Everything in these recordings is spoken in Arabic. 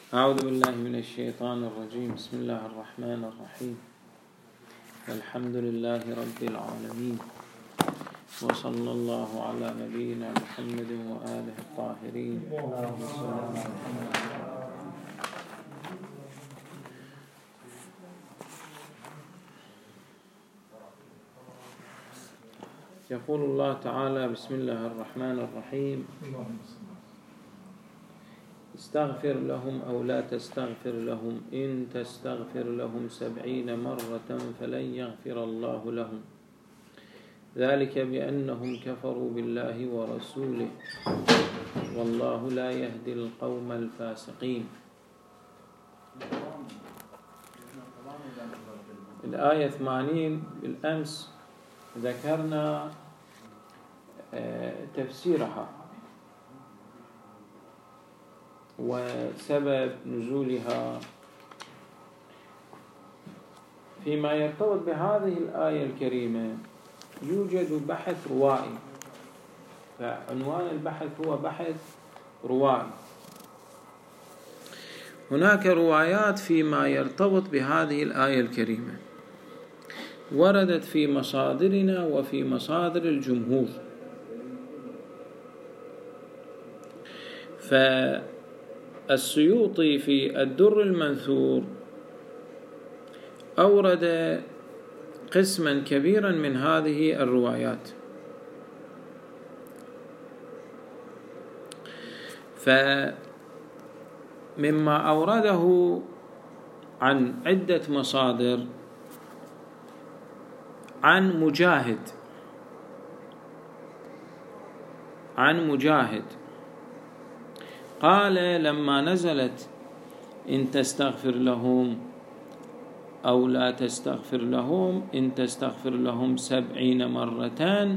أعوذ بالله من الشيطان الرجيم. بسم الله الرحمن الرحيم. الحمد لله رب العالمين، وصلى الله على نبينا محمد وآله الطاهرين. يقول الله تعالى: بسم الله الرحمن الرحيم. استغفر لهم أو لا تستغفر لهم، إن تستغفر لهم 70 مرة فلن يغفر الله لهم، ذلك بأنهم كفروا بالله ورسوله، والله لا يهدي القوم الفاسقين. الآية 80 بالأمس ذكرنا تفسيرها وسبب نزولها. فيما يرتبط بهذه الآية الكريمة يوجد بحث روائي، فعنوان البحث هو بحث روائي. هناك روايات فيما يرتبط بهذه الآية الكريمة وردت في مصادرنا وفي مصادر الجمهور. فالسيوطي في الدر المنثور أورد قسما كبيرا من هذه الروايات، فمما أورده عن عدة مصادر عن مجاهد قال: لما نزلت إن تستغفر لهم أو لا تستغفر لهم، إن تستغفر لهم 70 مرة،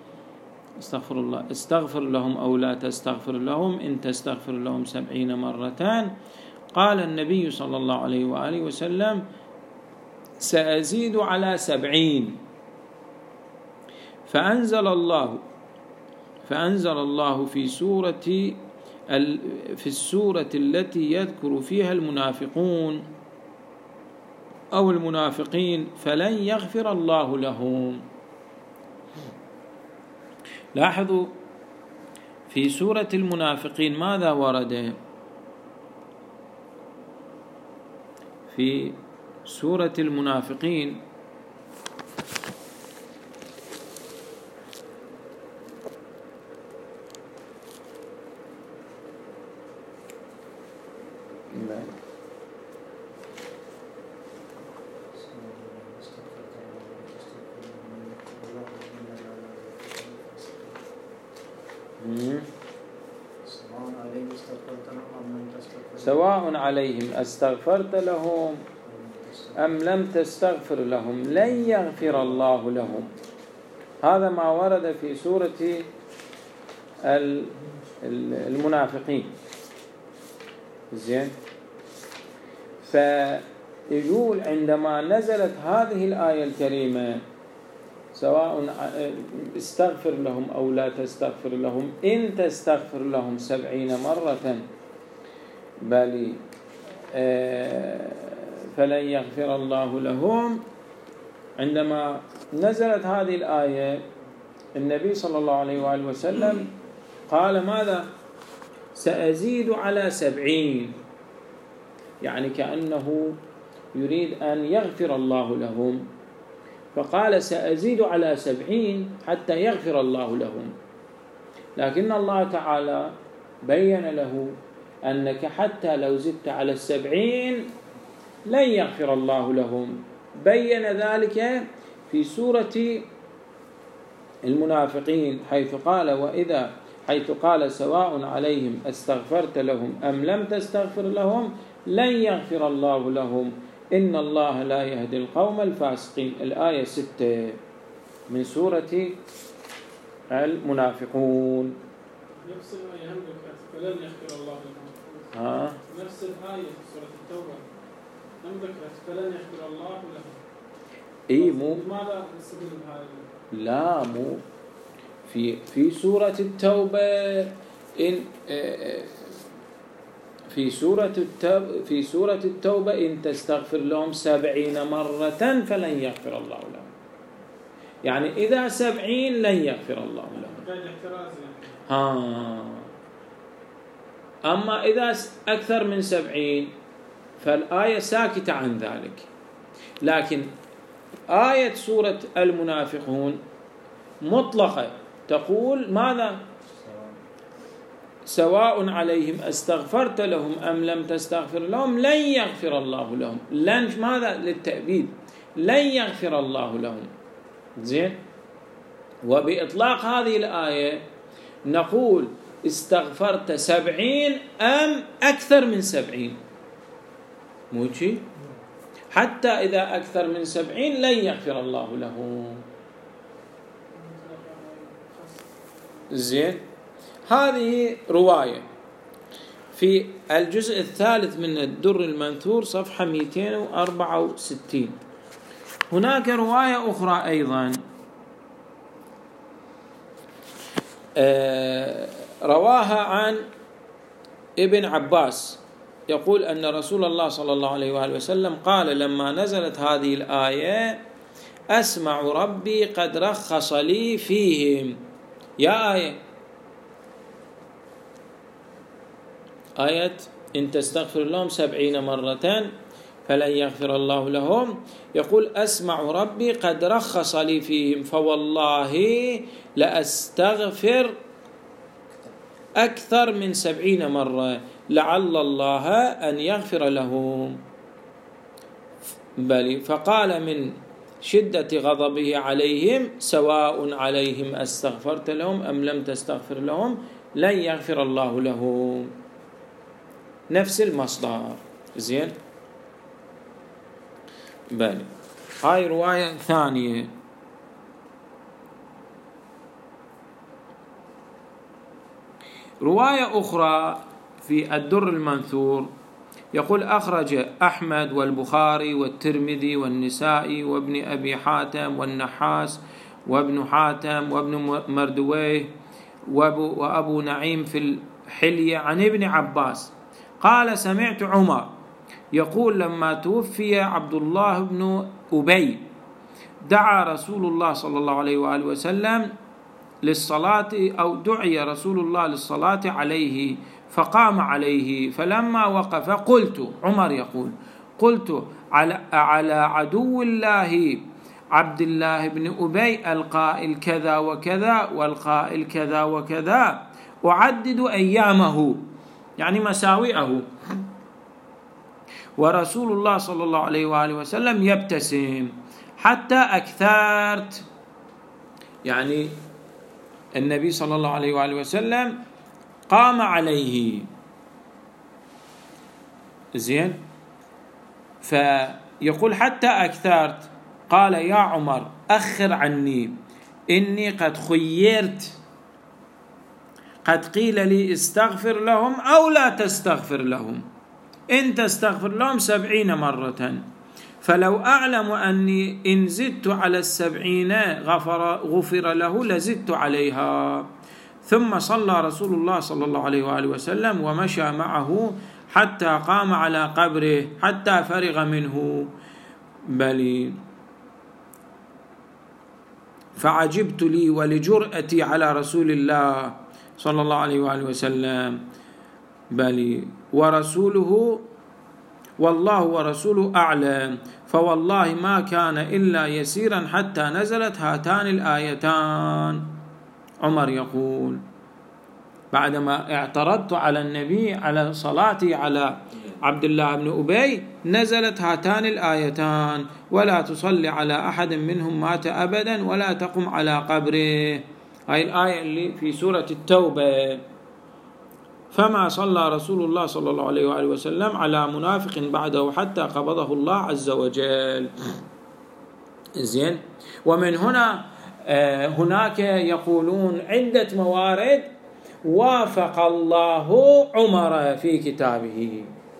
استغفر لهم أو لا تستغفر لهم، إن تستغفر لهم 70 مرة، قال النبي صلى الله عليه وآله وسلم: سأزيد على 70. فأنزل الله في السورة التي يذكر فيها المنافقون أو المنافقين: فلن يغفر الله لهم. لاحظوا في سورة المنافقين ماذا ورد؟ في سورة المنافقين سواء عليهم استغفرت لهم أم لم تستغفر لهم لن يغفر الله لهم. هذا ما ورد في سورة المنافقين. زين، فيقول عندما نزلت هذه الآية الكريمة: سواء استغفر لهم أو لا تستغفر لهم، إن تستغفر لهم 70 مرة بل فلن يغفر الله لهم. عندما نزلت هذه الآية النبي صلى الله عليه وآله وسلم قال ماذا؟ سأزيد على 70، يعني كأنه يريد أن يغفر الله لهم، فقال سأزيد على 70 حتى يغفر الله لهم. لكن الله تعالى بين له أنك حتى لو زدت على 70 لن يغفر الله لهم. بين ذلك في سورة المنافقين حيث قال سواء عليهم استغفرت لهم أم لم تستغفر لهم لن يغفر الله لهم، إن الله لا يهدي القوم الفاسقين. الآية 6 من سورة المنافقون. نفس الآية فلن يغفر الله لهم. نفس الآية في سورة التوبة ذكرت فلن يغفر الله لهم. مو لماذا نستدل بهذا؟ لا، مو في سورة التوبة. في سورة التوبة إن تستغفر لهم 70 مرة فلن يغفر الله لهم. يعني إذا 70 لن يغفر الله لهم. أما إذا أكثر من 70 فالآية ساكتة عن ذلك. لكن آية سورة المنافقون مطلقة تقول ماذا؟ سواء عليهم استغفرت لهم أم لم تستغفر لهم لن يغفر الله لهم. لن ماذا؟ للتأبيد، لن يغفر الله لهم. زين. وبإطلاق هذه الآية نقول استغفرت 70 أم أكثر من 70، موجي حتى إذا أكثر من 70 لن يغفر الله لهم. زين. هذه رواية في الجزء الثالث من الدر المنثور صفحة 264. هناك رواية أخرى أيضا رواها عن ابن عباس، يقول أن رسول الله صلى الله عليه وآله وسلم قال لما نزلت هذه الآية أسمع ربي قد رخص لي فيهم. يا آية إن تستغفر لهم 70 مرة فلن يغفر الله لهم، يقول أسمع ربي قد رخص لي فيهم فوالله لأستغفر أكثر من 70 مرة لعل الله أن يغفر لهم. بل فقال من شدة غضبه عليهم سواء عليهم استغفرت لهم أم لم تستغفر لهم لن يغفر الله لهم. نفس المصدر. زين. بل هاي رواية ثانية. رواية أخرى في الدر المنثور يقول أخرج أحمد والبخاري والترمذي والنسائي وابن أبي حاتم والنحاس وابن حاتم وابن مردويه وأبو نعيم في الحلية عن ابن عباس قال سمعت عمر يقول لما توفي عبد الله بن أبي دعا رسول الله صلى الله عليه وآله وسلم للصلاة أو دعي رسول الله للصلاة عليه فقام عليه فلما وقف قلت، عمر يقول قلت على عدو الله عبد الله بن أبي القائل كذا وكذا والقائل كذا وكذا أعدد أيامه يعني مساوئه ورسول الله صلى الله عليه وآله وسلم يبتسم حتى أكثرت. يعني النبي صلى الله عليه وآله وسلم قام عليه. زين. فيقول حتى أكثرت. قال يا عمر أخر عني إني قد خيرت، قد قيل لي استغفر لهم أو لا تستغفر لهم، إن تستغفر لهم 70 مرة فلو أعلم أني إن زدت على 70 غفر له لزدت عليها. ثم صلى رسول الله صلى الله عليه وآله وسلم ومشى معه حتى قام على قبره حتى فرغ منه. بل فعجبت لي ولجرأتي على رسول الله صلى الله عليه وآله وسلم. بل ورسوله والله ورسوله أعلم فوالله ما كان إلا يسيرا حتى نزلت هاتان الآيتان. عمر يقول بعدما اعترضت على النبي على صلاتي على عبد الله بن أبي نزلت هاتان الآيتان ولا تصلي على أحد منهم مات أبدا ولا تقم على قبره. هاي الآية اللي في سورة التوبة. فما صلى رسول الله صلى الله عليه وآله وسلم على منافق بعده حتى قبضه الله عز وجل. زين. ومن هنا هناك يقولون عدة موارد وافق الله عمر في كتابه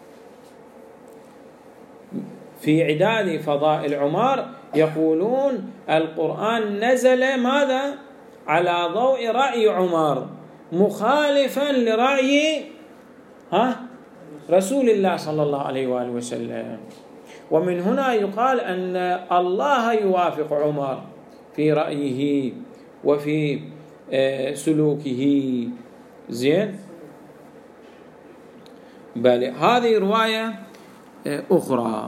في عداد فضائل عمر، يقولون القرآن نزل ماذا؟ على ضوء رأي عمر مخالفا لرأي رسول الله صلى الله عليه وآله وسلم. ومن هنا يقال أن الله يوافق عمر في رأيه وفي سلوكه. زين. بل هذه رواية أخرى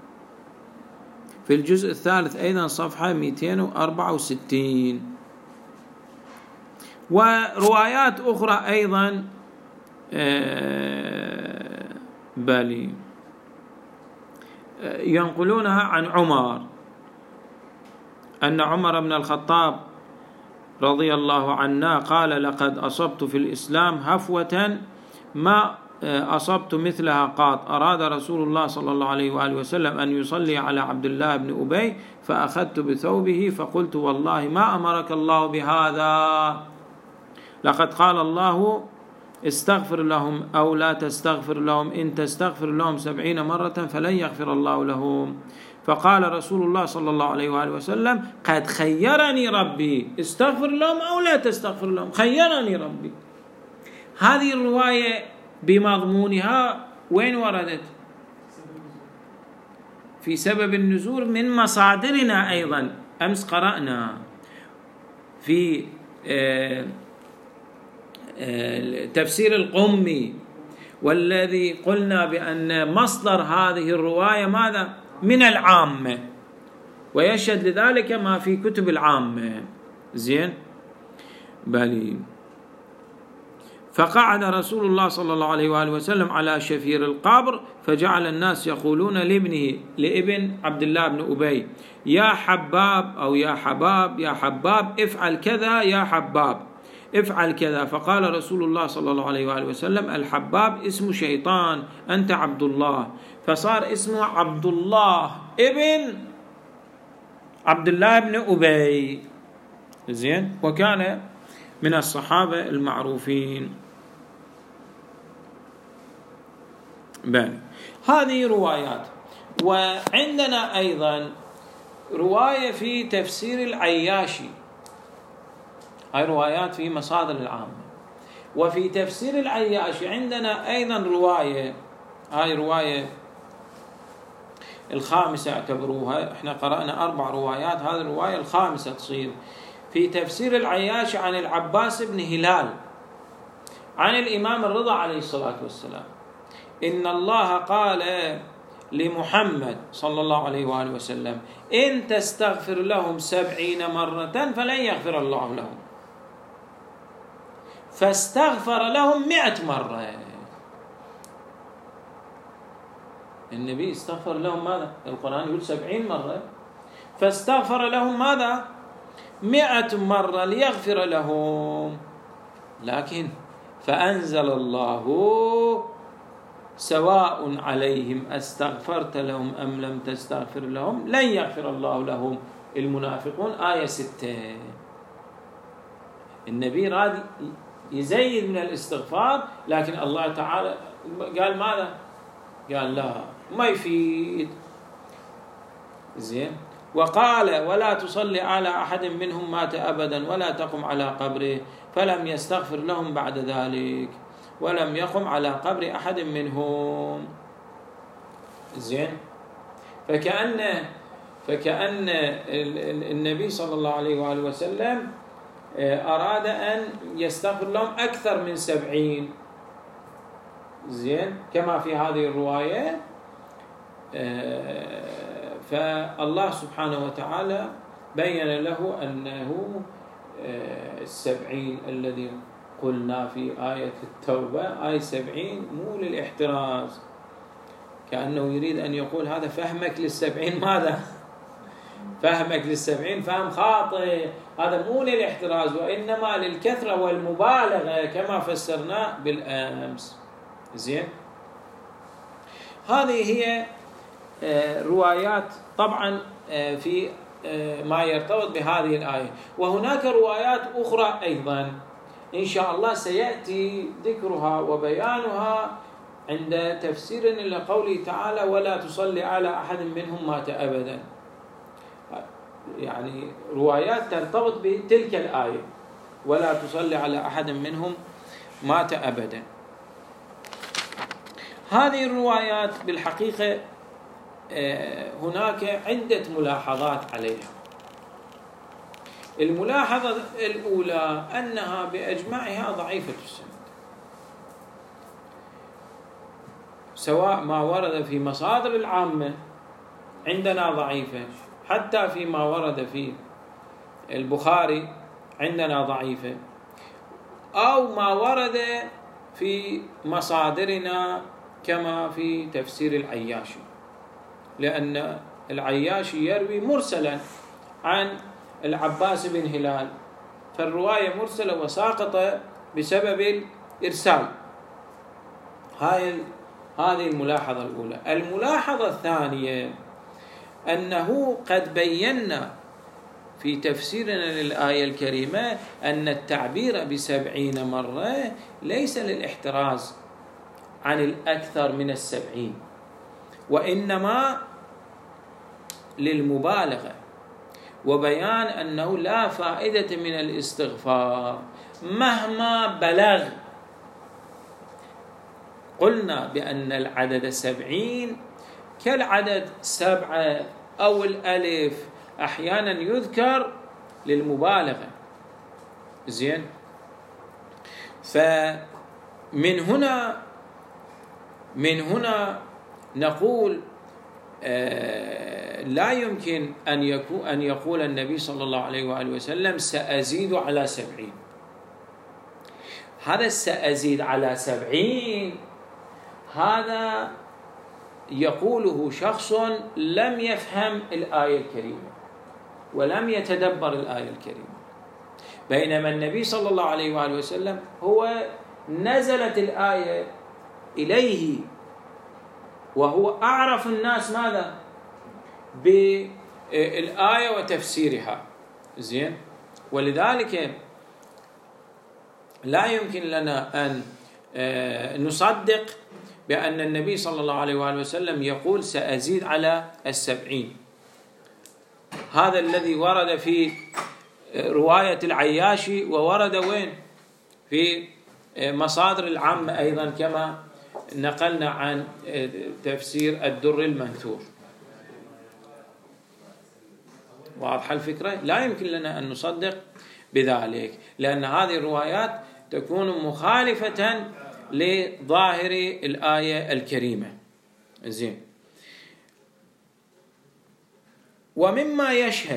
في الجزء الثالث أيضا صفحة 264. وروايات أخرى أيضا بل ينقلونها عن عمر أن عمر بن الخطاب رضي الله عنه قال: لقد أصبت في الإسلام هفوة ما أصبت مثلها قط. أراد رسول الله صلى الله عليه وآله وسلم أن يصلي على عبد الله بن أبي فأخذت بثوبه فقلت: والله ما أمرك الله بهذا، لقد قال الله: استغفر لهم أو لا تستغفر لهم، إن تستغفر لهم 70 مرة فلن يغفر الله لهم. فقال رسول الله صلى الله عليه وآله وسلم: قد خيرني ربي، استغفر لهم أو لا تستغفر لهم، خيرني ربي. هذه الرواية بمضمونها وين وردت؟ في سبب النزول من مصادرنا أيضا. أمس قرأنا في تفسير القمي، والذي قلنا بأن مصدر هذه الرواية ماذا؟ من العامة، ويشهد لذلك ما في كتب العامة. زين. بلي. فقعد رسول الله صلى الله عليه وآله وسلم على شفير القبر، فجعل الناس يقولون لابن عبد الله بن أبي: يا حباب أو يا حباب، يا حباب افعل كذا، يا حباب افعل كذا. فقال رسول الله صلى الله عليه وآله وسلم: الحباب اسم شيطان، أنت عبد الله. فصار اسمه عبد الله ابن عبد الله بن أبي. زين. وكان من الصحابة المعروفين. بل هذه روايات. وعندنا أيضا رواية في تفسير العياشي، هاي روايات في مصادر العامة. وفي تفسير العياشي عندنا أيضا رواية، هاي رواية الخامسة اعتبروها، احنا قرأنا 4 روايات، هذه الرواية الخامسة تصير. في تفسير العياشي عن العباس بن هلال عن الإمام الرضا عليه الصلاة والسلام: إن الله قال لمحمد صلى الله عليه وآله وسلم: إن تستغفر لهم 70 مرة فلن يغفر الله لهم. فاستغفر لهم 100 مرة. النبي استغفر لهم ماذا؟ القرآن يقول 70 مرة، فاستغفر لهم ماذا؟ 100 مرة ليغفر لهم. لكن فأنزل الله: سواء عليهم أستغفرت لهم أم لم تستغفر لهم لن يغفر الله لهم. المنافقون آية 6. النبي راد يزيد من الاستغفار، لكن الله تعالى قال ماذا؟ قال لا، ما يفيد. زين. وقال: ولا تصلي على أحد منهم مات أبدا ولا تقم على قبره، فلم يستغفر لهم بعد ذلك ولم يقم على قبر أحد منهم. زين. فكأن النبي صلى الله عليه وآله وسلم أراد أن يستغفر لهم أكثر من 70. زين. كما في هذه الرواية. فالله سبحانه وتعالى بين له أنه 70 الذي قلنا في آية التوبة، آية 70 مو للاحتراز، كأنه يريد أن يقول هذا فهمك لل70 ماذا؟ فهمك لل70 فهم خاطئ، هذا مو للاحتراز وإنما للكثرة والمبالغة كما فسرنا بالأمس. زين. هذه هي روايات طبعا في ما يرتبط بهذه الآية. وهناك روايات أخرى أيضا إن شاء الله سيأتي ذكرها وبيانها عند تفسير لقوله تعالى: ولا تصلي على أحد منهم مات أبدا. يعني روايات ترتبط بتلك الآية: ولا تصلي على أحد منهم مات أبدا. هذه الروايات بالحقيقة هناك عدة ملاحظات عليها. الملاحظة الأولى أنها بأجمعها ضعيفة السند، سواء ما ورد في مصادر العامة عندنا ضعيفة، حتى فيما ورد في البخاري عندنا ضعيفة، أو ما ورد في مصادرنا كما في تفسير العياشي، لأن العياشي يروي مرسلا عن العباس بن هلال، فالرواية مرسلة وساقطة بسبب الإرسال. هذه الملاحظة الأولى. الملاحظة الثانية أنه قد بينا في تفسيرنا للآية الكريمة أن التعبير ب70 مرة ليس للاحتراز عن الأكثر من 70، وإنما للمبالغة وبيان أنه لا فائدة من الاستغفار مهما بلغ. قلنا بأن العدد 70 كالعدد 7 أو الألف أحيانا يذكر للمبالغة. زين، فمن هنا نقول لا يمكن أن يقول النبي صلى الله عليه وآله وسلم سأزيد على 70. هذا سأزيد على 70 هذا يقوله شخص لم يفهم الآية الكريمة ولم يتدبر الآية الكريمة، بينما النبي صلى الله عليه وآله وسلم هو نزلت الآية إليه وهو أعرف الناس ماذا بالآية وتفسيرها. زين، ولذلك لا يمكن لنا أن نصدق بأن النبي صلى الله عليه وآله وسلم يقول سأزيد على 70. هذا الذي ورد في رواية العياشي، وورد وين؟ في مصادر العامة أيضا، كما نقلنا عن تفسير الدر المنثور. واضحة الفكرة؟ لا يمكن لنا أن نصدق بذلك، لأن هذه الروايات تكون مخالفة لظاهر الآية الكريمة. زين، ومما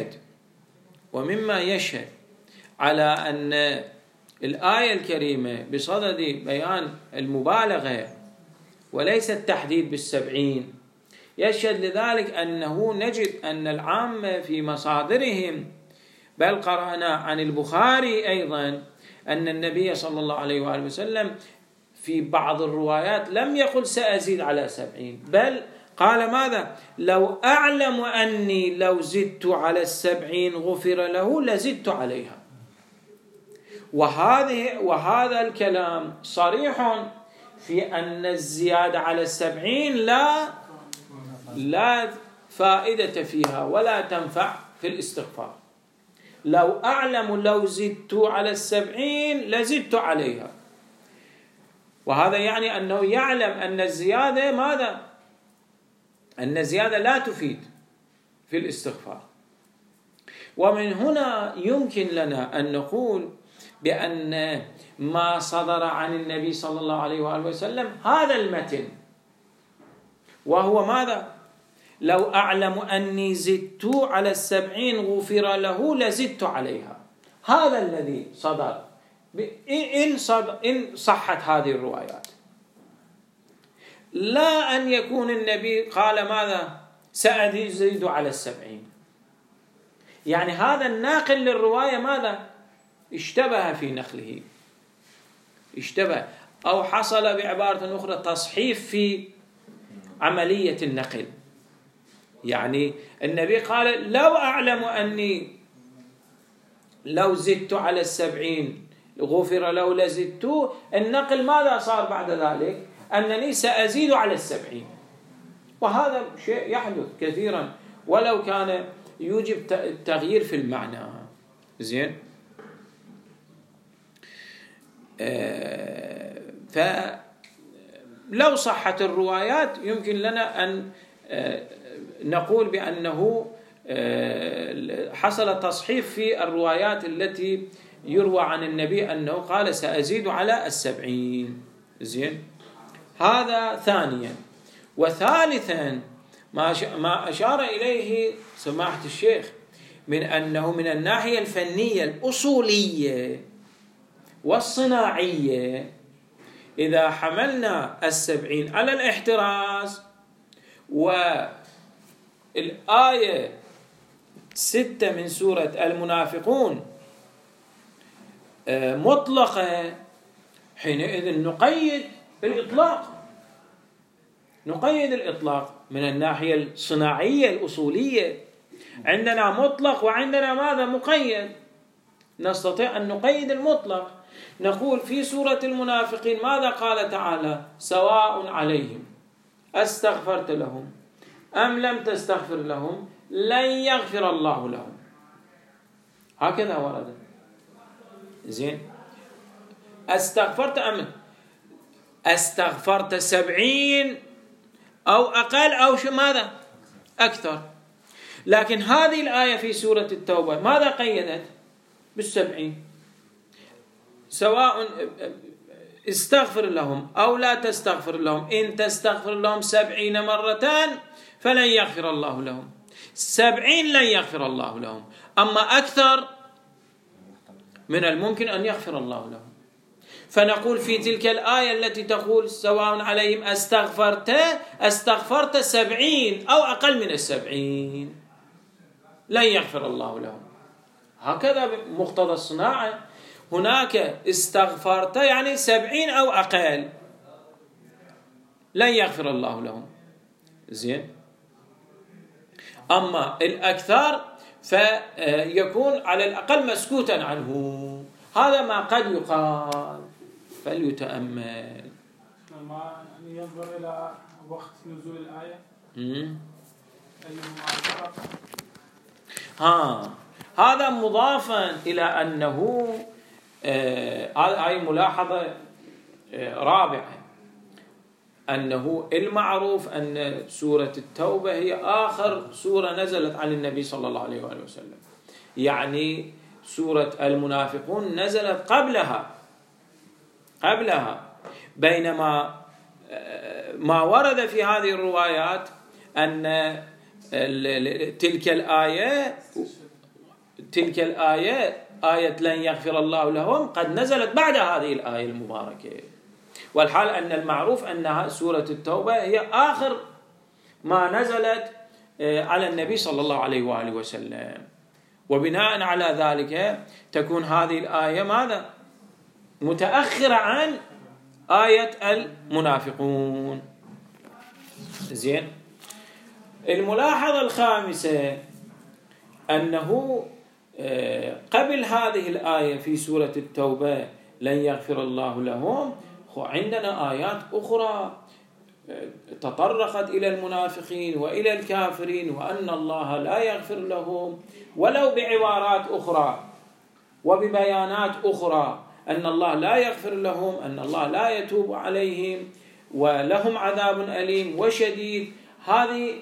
يشهد على أن الآية الكريمة بصدد بيان المبالغة وليس التحديد بال70، يشهد لذلك أنه نجد أن العامة في مصادرهم، بل قرأنا عن البخاري أيضا أن النبي صلى الله عليه وآله وسلم في بعض الروايات لم يقل سأزيد على 70، بل قال ماذا؟ لو أعلم أني لو زدت على 70 غفر له لزدت عليها. وهذا الكلام صريح في أن الزيادة على 70 لا فائدة فيها ولا تنفع في الاستغفار. لو أعلم لو زدت على 70 لزدت عليها، وهذا يعني أنه يعلم أن الزيادة ماذا؟ أن الزيادة لا تفيد في الاستغفار. ومن هنا يمكن لنا أن نقول بأن ما صدر عن النبي صلى الله عليه وآله وسلم هذا المتن، وهو ماذا؟ لو أعلم أني زدت على 70 غفر له لزدت عليها. هذا الذي صدر إن صحت هذه الروايات، لا أن يكون النبي قال ماذا؟ سأزيد على 70. يعني هذا الناقل للرواية ماذا؟ اشتبه في نقله، اشتبه، أو حصل بعبارة أخرى تصحيف في عملية النقل. يعني النبي قال لو أعلم أني لو زدت على 70 غفر لو لزدت. النقل ماذا صار بعد ذلك؟ أنني سأزيد على 70. وهذا شيء يحدث كثيرا ولو كان يوجب تغيير في المعنى. زين، لو صحت الروايات يمكن لنا أن نقول بأنه حصل تصحيف في الروايات التي يروى عن النبي أنه قال سأزيد على 70. زين، هذا ثانيا. وثالثا ما أشار إليه سماحة الشيخ من أنه من الناحية الفنية الأصولية والصناعية إذا حملنا 70 على الاحتراز والآية 6 من سورة المنافقون مطلقة، حينئذ نقيد الإطلاق من الناحية الصناعية الأصولية. عندنا مطلق وعندنا ماذا؟ مقيد. نستطيع أن نقيد المطلق، نقول في سورة المنافقين ماذا قال تعالى؟ سواء عليهم أستغفرت لهم أم لم تستغفر لهم لن يغفر الله لهم. هكذا ورد. زين، استغفرت 70 أو أقل أو ماذا؟ أكثر. لكن هذه الآية في سورة التوبة ماذا قيدت؟ 70. سواء استغفر لهم أو لا تستغفر لهم، إن تستغفر لهم 70 مرة فلن يغفر الله لهم. 70 لن يغفر الله لهم، أما أكثر من الممكن أن يغفر الله لهم. فنقول في تلك الآية التي تقول سواء عليهم استغفرت 70 أو أقل من 70 لن يغفر الله لهم. هكذا مقتضى الصناعة. هناك استغفرت يعني 70 أو أقل لن يغفر الله لهم. زين، أما الأكثر فيكون على الأقل مسكوتا عنه. هذا ما قد يقال، فليتأمل. ينظر إلى وقت نزول الآية. هذا مضافا إلى أنه هذه ملاحظة رابعة، أنه المعروف أن سورة التوبة هي آخر سورة نزلت عن النبي صلى الله عليه وآله وسلم، يعني سورة المنافقون نزلت قبلها. بينما ما ورد في هذه الروايات أن تلك الآية آية لن يغفر الله لهم قد نزلت بعد هذه الآية المباركة. والحال أن المعروف أنها سورة التوبة هي آخر ما نزلت على النبي صلى الله عليه وآله وسلم، وبناء على ذلك تكون هذه الآية ماذا؟ متأخرة عن آية المنافقون. زين، الملاحظة الخامسة أنه قبل هذه الآية في سورة التوبة لن يغفر الله لهم عندنا آيات أخرى تطرقت إلى المنافقين وإلى الكافرين وأن الله لا يغفر لهم، ولو بعبارات أخرى وببيانات أخرى، أن الله لا يغفر لهم، أن الله لا يتوب عليهم، ولهم عذاب أليم وشديد. هذه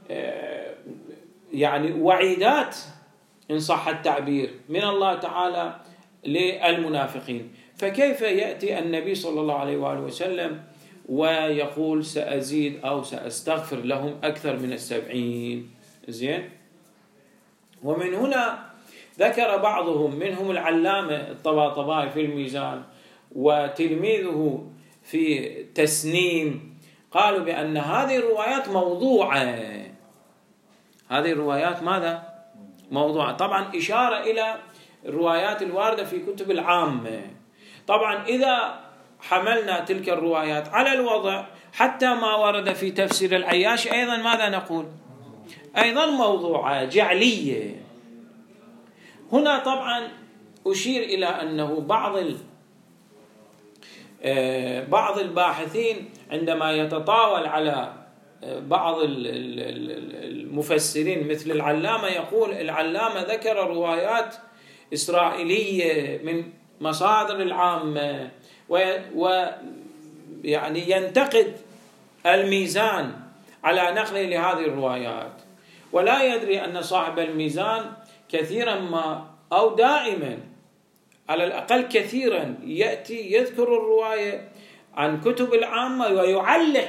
يعني وعيدات إن صح التعبير من الله تعالى للمنافقين. فكيف يأتي النبي صلى الله عليه وآله وسلم ويقول سأزيد أو سأستغفر لهم أكثر من 70؟ زين، ومن هنا ذكر بعضهم منهم العلامة الطباطبائي في الميزان وتلميذه في تسنيم، قالوا بأن هذه الروايات موضوعة. هذه الروايات ماذا؟ موضوعة. طبعا إشارة إلى الروايات الواردة في كتب العامة. طبعا إذا حملنا تلك الروايات على الوضع حتى ما ورد في تفسير العياش أيضا ماذا نقول؟ أيضا موضوعة جعلية. هنا طبعا أشير إلى أنه بعض الباحثين عندما يتطاول على بعض المفسرين مثل العلامة، يقول العلامة ذكر روايات إسرائيلية من مصادر العامة ويعني ينتقد الميزان على نقله لهذه الروايات، ولا يدري أن صاحب الميزان كثيرا ما أو دائما على الأقل كثيرا يأتي يذكر الرواية عن كتب العامة ويعلق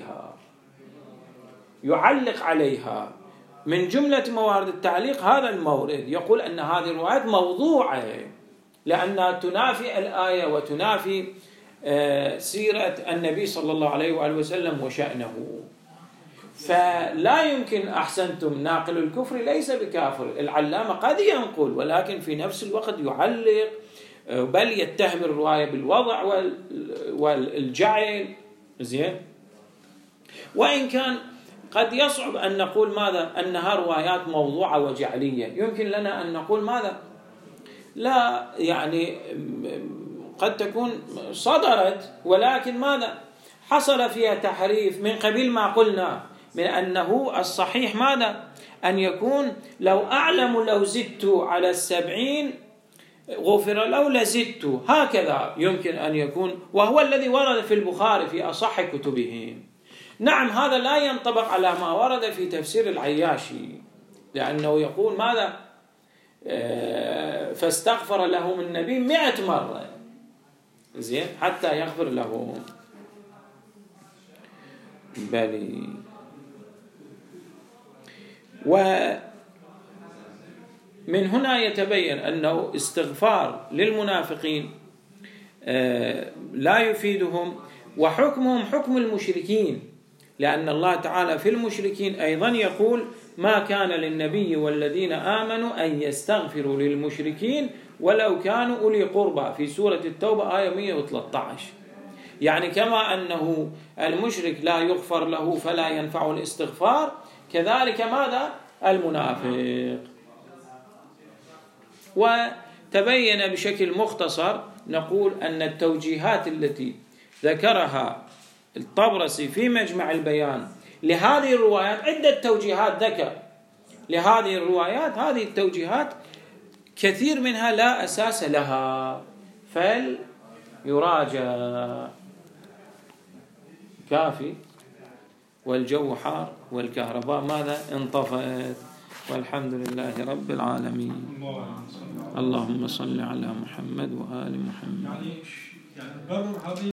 عليها من جملة موارد التعليق هذا المورد، يقول أن هذه الروايات موضوعة لأنها تنافي الآية وتنافي سيرة النبي صلى الله عليه وآله وسلم وشأنه. فلا يمكن، أحسنتم، ناقل الكفر ليس بكافر، العلامة قد ينقل ولكن في نفس الوقت يعلق، بل يتهم الرواية بالوضع والجعل. زين، وإن كان قد يصعب أن نقول ماذا؟ أنها روايات موضوعة وجعلية. يمكن لنا أن نقول ماذا؟ لا، يعني قد تكون صدرت ولكن ماذا؟ حصل فيها تحريف من قبيل ما قلنا من أنه الصحيح ماذا؟ أن يكون لو أعلم لو زدت على 70 غفر له لزدت، هكذا يمكن أن يكون، وهو الذي ورد في البخاري في أصح كتبهم. نعم، هذا لا ينطبق على ما ورد في تفسير العياشي، لأنه يقول ماذا؟ فاستغفر لهم النبي 100 مرة، زين، حتى يغفر لهم. بلي. ومن هنا يتبين أنه استغفار للمنافقين لا يفيدهم، وحكمهم حكم المشركين، لأن الله تعالى في المشركين أيضا يقول ما كان للنبي والذين آمنوا أن يستغفروا للمشركين ولو كانوا أولي قربى في سورة التوبة آية 113. يعني كما أنه المشرك لا يغفر له فلا ينفع الاستغفار، كذلك ماذا؟ المنافق. وتبين بشكل مختصر نقول أن التوجيهات التي ذكرها الطبرسي في مجمع البيان لهذه الروايات، عدة توجيهات ذكر لهذه الروايات، هذه التوجيهات كثير منها لا أساس لها، فليراجع. كافي. والجو حار والكهرباء ماذا؟ انطفأت، والحمد لله رب العالمين. اللهم صل على محمد وآل محمد.